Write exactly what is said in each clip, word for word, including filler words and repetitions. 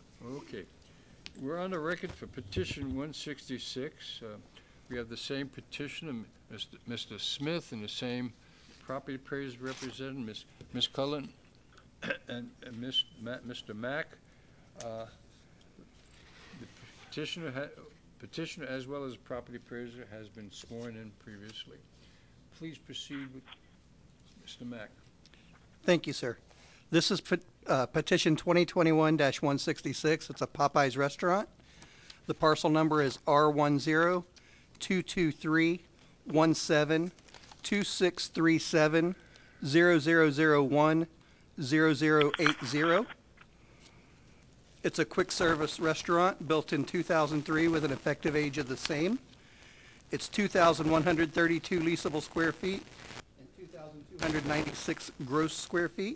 Okay. We're on the record for petition one sixty-six. Uh, we have the same petitioner, Mister Mister Smith, and the same property appraiser representative, Miss Miss Cullen, and, and Miss Ma Mister Mack. Uh, the petitioner, ha petitioner, as well as property appraiser, has been sworn in previously. Please proceed with Mister Mack. Thank you, sir. This is pet uh, petition twenty twenty-one dash one sixty-six. It's a Popeyes restaurant. The parcel number is R one zero two two three one seven two six three seven zero zero zero one zero zero eight zero. It's a quick service restaurant built in two thousand three with an effective age of the same. It's two thousand one hundred thirty-two leasable square feet and two thousand two hundred ninety-six gross square feet.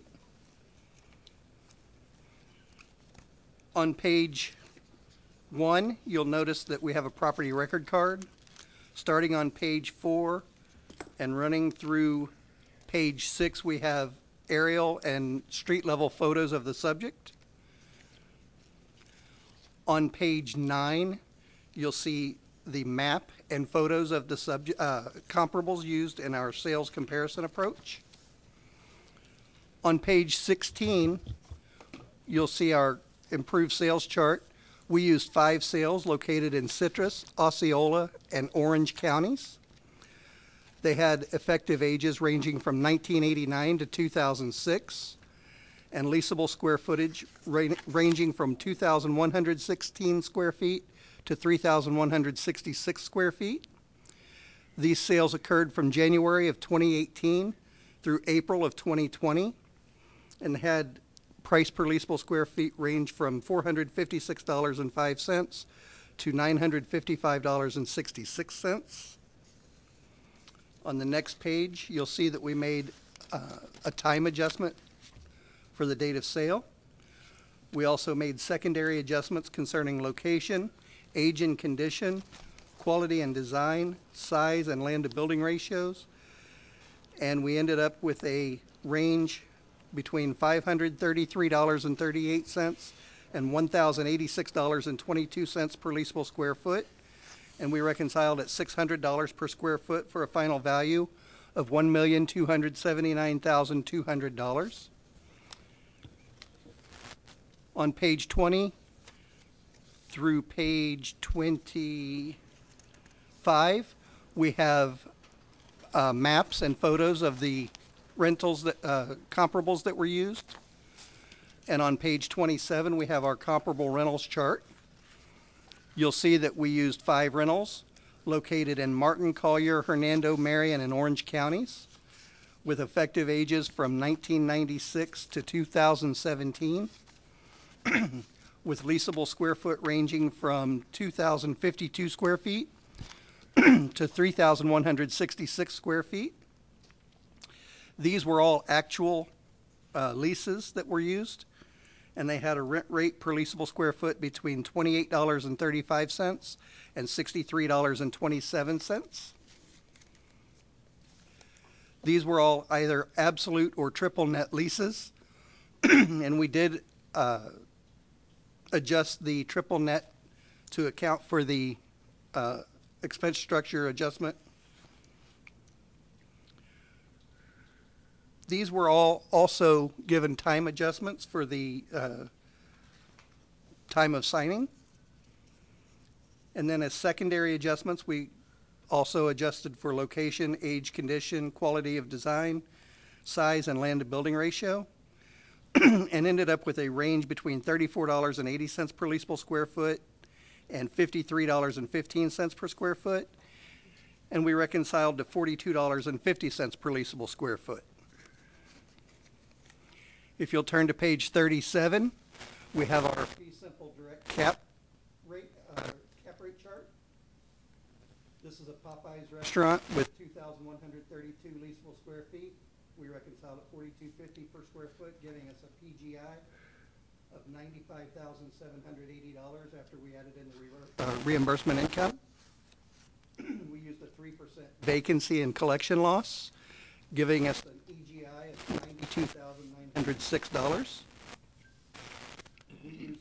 On page one, you'll notice that we have a property record card. Starting on page four and running through page six, we have aerial and street level photos of the subject. On page nine, you'll see the map and photos of the subject, uh, comparables used in our sales comparison approach. On page sixteen, you'll see our improved sales chart. We used five sales located in Citrus, Osceola, and Orange counties. They had effective ages ranging from nineteen eighty-nine to two thousand six, and leasable square footage ra ranging from two thousand one hundred sixteen square feet to three thousand one hundred sixty-six square feet. These sales occurred from January of twenty eighteen through April of twenty twenty and had price per leasable square feet range from four hundred fifty-six dollars and five cents to nine hundred fifty-five dollars and sixty-six cents. On the next page, you'll see that we made uh, a time adjustment for the date of sale. We also made secondary adjustments concerning location, age and condition, quality and design, size and land to building ratios, and we ended up with a range between five hundred thirty-three dollars and thirty-eight cents and one thousand eighty-six dollars and twenty-two cents per leasable square foot, and we reconciled at six hundred dollars per square foot for a final value of one million two hundred seventy-nine thousand two hundred dollars. On page twenty through page twenty-five, we have uh, maps and photos of the rentals, that uh, comparables that were used. And on page twenty-seven, we have our comparable rentals chart. You'll see that we used five rentals located in Martin, Collier, Hernando, Marion, and Orange counties with effective ages from nineteen ninety-six to two thousand seventeen. With leasable square foot ranging from two thousand fifty-two square feet to three thousand one hundred sixty-six square feet. These were all actual uh, leases that were used, and they had a rent rate per leasable square foot between twenty-eight dollars and thirty-five cents and sixty-three dollars and twenty-seven cents. These were all either absolute or triple net leases, and we did uh, adjust the triple net to account for the uh, expense structure adjustment. These were all also given time adjustments for the uh, time of signing. And then as secondary adjustments, we also adjusted for location, age, condition, quality of design, size, and land to building ratio, and ended up with a range between thirty-four dollars and eighty cents per leasable square foot and fifty-three dollars and fifteen cents per square foot. And we reconciled to forty-two dollars and fifty cents per leasable square foot. If you'll turn to page thirty-seven, we have our fee simple direct cap rate, uh, cap rate chart. This is a Popeyes restaurant with two thousand one hundred thirty-two leasable square feet. We reconciled at forty-two fifty per square foot, giving us a P G I of ninety-five thousand seven hundred eighty dollars after we added in the re uh, reimbursement income. We used a three percent vacancy and collection loss, giving us an E G I of ninety-two thousand nine hundred six dollars. We used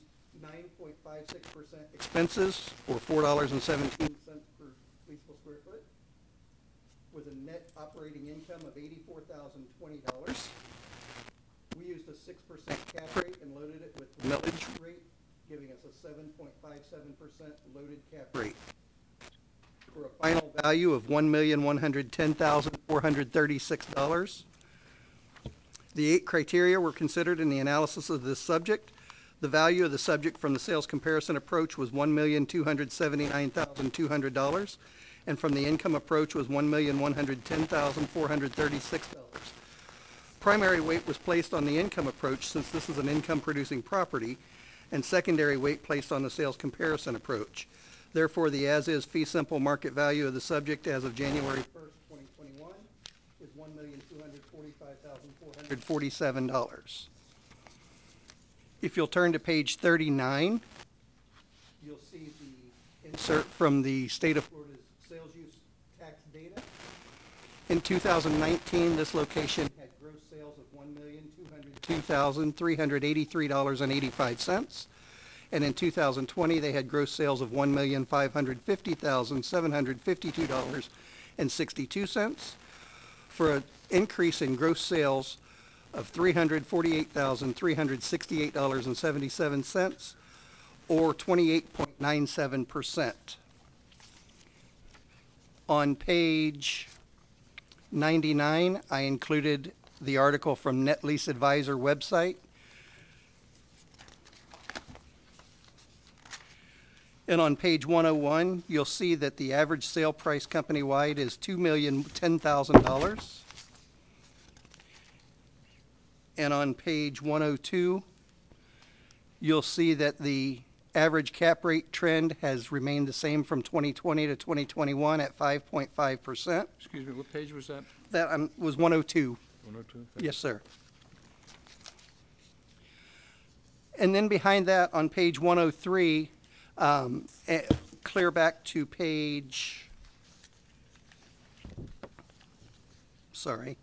nine point five six percent expenses, or four dollars and seventeen cents per leasable square foot, with a net operating income of eighty-four thousand twenty dollars. We used a six percent cap rate and loaded it with the millage rate, giving us a seven point five seven percent loaded cap rate, for a final value of one million one hundred ten thousand four hundred thirty-six dollars. The eight criteria were considered in the analysis of this subject. The value of the subject from the sales comparison approach was one million two hundred seventy-nine thousand two hundred dollars, and from the income approach was one million one hundred ten thousand four hundred thirty-six dollars. Primary weight was placed on the income approach, since this is an income-producing property, and secondary weight placed on the sales comparison approach. Therefore, the as-is fee simple market value of the subject as of January first, twenty twenty-one is one million two hundred forty-five thousand four hundred forty-seven dollars. If you'll turn to page thirty-nine, you'll see the insert from the state of Florida's sales use tax data. In two thousand nineteen, this location had gross sales of one million two hundred two thousand three hundred eighty-three dollars and eighty-five cents. And in two thousand twenty, they had gross sales of one million five hundred fifty thousand seven hundred fifty-two dollars and sixty-two cents, for an increase in gross sales of three hundred forty-eight thousand three hundred sixty-eight dollars and seventy-seven cents, or twenty-eight point nine seven percent. On page ninety-nine, I included the article from Net Lease Advisor website. And on page one oh one, you'll see that the average sale price company-wide is two million ten thousand dollars. And on page one oh two, you'll see that the average cap rate trend has remained the same from twenty twenty to twenty twenty-one at five point five percent. Excuse me, what page was that? That um, was one oh two. one oh two? Yes, sir. And then behind that, on page one oh three, um, eh, clear back to page, sorry,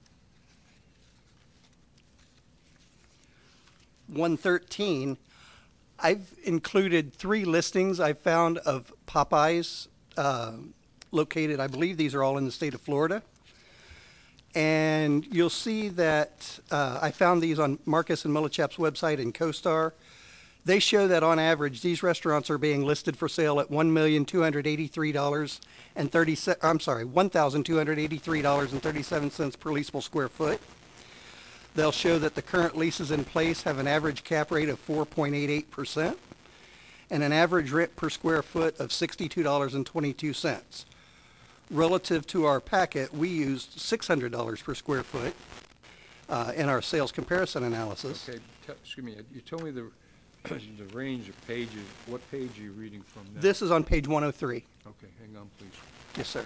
one thirteen, I've included three listings I've found of Popeyes uh, located, I believe these are all in the state of Florida. And you'll see that uh, I found these on Marcus and Millichap's website and CoStar. They show that on average, these restaurants are being listed for sale at one million two hundred eighty-three dollars and thirty. I'm sorry, one thousand two hundred eighty-three dollars and thirty-seven cents per leasable square foot. They'll show that the current leases in place have an average cap rate of four point eight eight percent and an average rent per square foot of sixty-two dollars and twenty-two cents. Relative to our packet, we used six hundred dollars per square foot uh, in our sales comparison analysis. Okay, te- excuse me, you told me the, the range of pages. What page are you reading from now? This is on page one oh three. Okay, hang on, please. Yes, sir.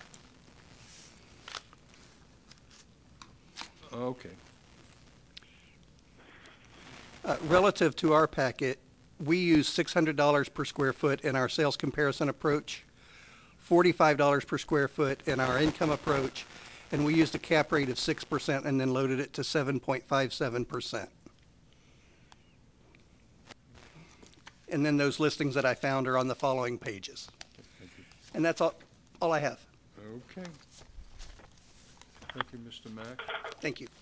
Okay. Uh, relative to our packet, we use six hundred dollars per square foot in our sales comparison approach, forty-five dollars per square foot in our income approach, and we used a cap rate of six percent and then loaded it to seven point five seven percent. And then those listings that I found are on the following pages. Thank you. And that's all, all I have. Okay. Thank you, Mister Mack. Thank you.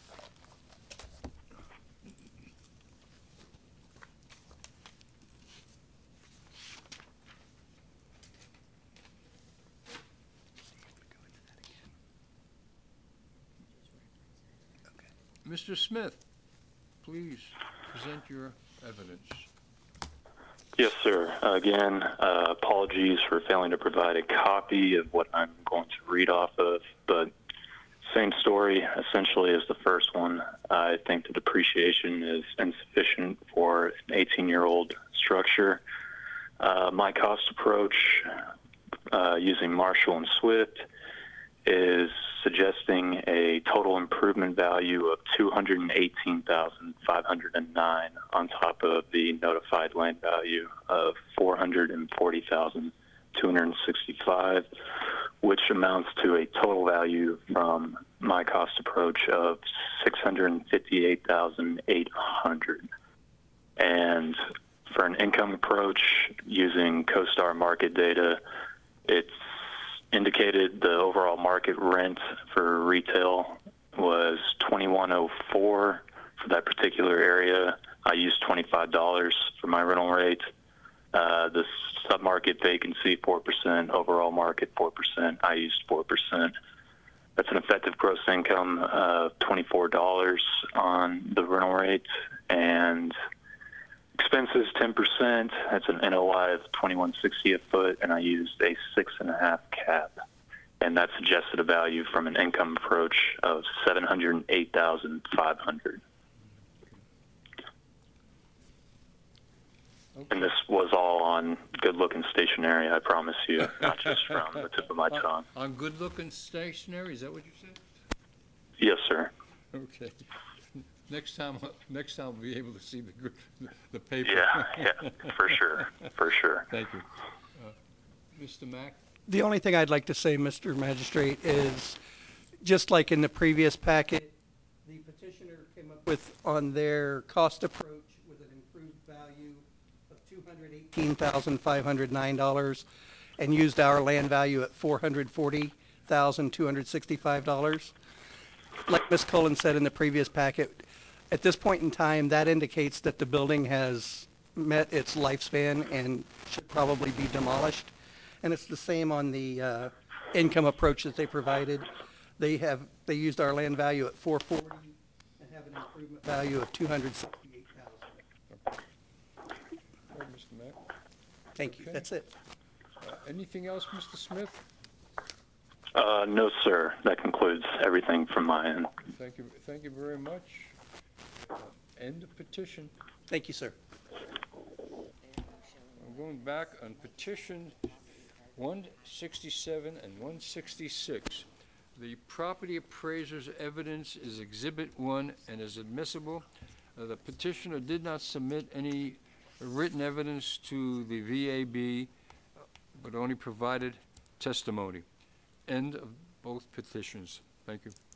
Mister Smith, please present your evidence. Yes, sir. Again, uh, apologies for failing to provide a copy of what I'm going to read off of, but same story essentially as the first one. I think the depreciation is insufficient for an eighteen-year-old structure. Uh, my cost approach uh, using Marshall and Swift is suggesting a total improvement value of two hundred eighteen thousand five hundred nine on top of the notified land value of four hundred forty thousand two hundred sixty-five, which amounts to a total value from my cost approach of six hundred fifty-eight thousand eight hundred. And for an income approach using CoStar market data. It's indicated the overall market rent for retail was twenty-one oh four for that particular area. I used twenty-five dollars for my rental rate. Uh, the submarket vacancy, four percent. Overall market, four percent. I used four percent. That's an effective gross income of twenty-four dollars on the rental rate. And expenses, ten percent. That's an N O I of twenty-one sixty a foot, and I used a six and a half cap. And that suggested a value from an income approach of seven hundred eight thousand five hundred. Okay. And this was all on good-looking stationery, I promise you, not just from the tip of my tongue. On, on good-looking stationery, is that what you said? Yes, sir. Okay. Next time, next time we'll be able to see the, gr- the paper. Yeah, yeah, for sure, for sure. Thank you. Uh, Mister Mack? The only thing I'd like to say, Mister Magistrate, is just like in the previous packet, the petitioner came up with, on their cost approach, with an improved value of two hundred eighteen thousand five hundred nine dollars and used our land value at four hundred forty thousand two hundred sixty-five dollars. Like Miz Cullen said in the previous packet, at this point in time, that indicates that the building has met its lifespan and should probably be demolished. And it's the same on the uh, income approach that they provided. They have, they used our land value at four forty and have an improvement value of two hundred sixty-eight thousand. All right, Mister Mack. Thank you. Okay. That's it. Uh, anything else, Mister Smith? Uh, no, sir. That concludes everything from my end. Thank you, thank you very much. Uh, End of petition. Thank you, sir. I'm going back on petition one sixty-seven and one sixty-six. The property appraiser's evidence is Exhibit one and is admissible. Uh, The petitioner did not submit any written evidence to the V A B, uh, but only provided testimony. End of both petitions. Thank you.